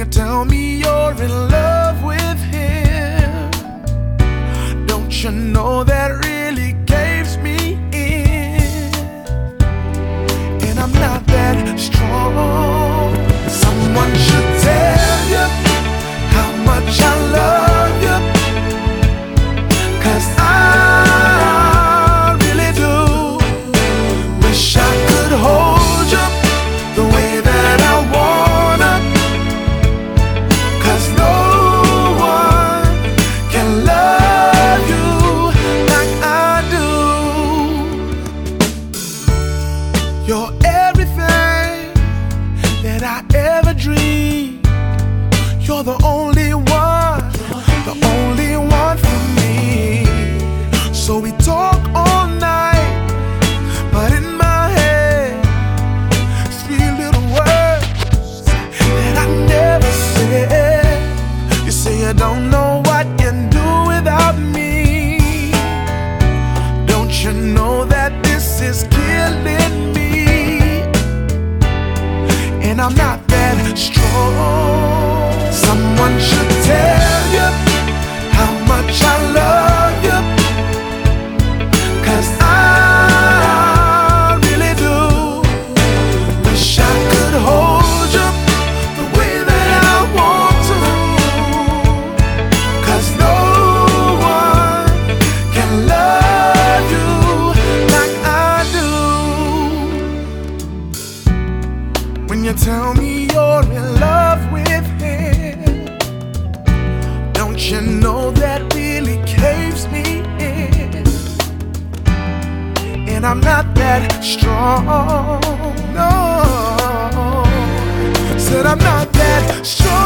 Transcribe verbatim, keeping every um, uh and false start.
you tell me you're in love with him, don't you know that really caves me in? And I'm not that strong. Someone should tell you how much I love you, 'cause I really do wish I could hold you the way that I wanna, 'cause no one can love you like I do. You're everything that I ever dreamed. You're the only one, the only one for me. So we talk all night, but in my head, three little words that I never said. You say you don't know what you do without me. Don't you know that this is killing me? And I'm not that strong. Someone should tell you how much I love you, 'cause I really do wish I could hold you the way that I want to, 'cause no one can love you like I do. When you tell me you're in love with him, don't you know that really caves me in? And I'm not that strong, no. Said I'm not that strong.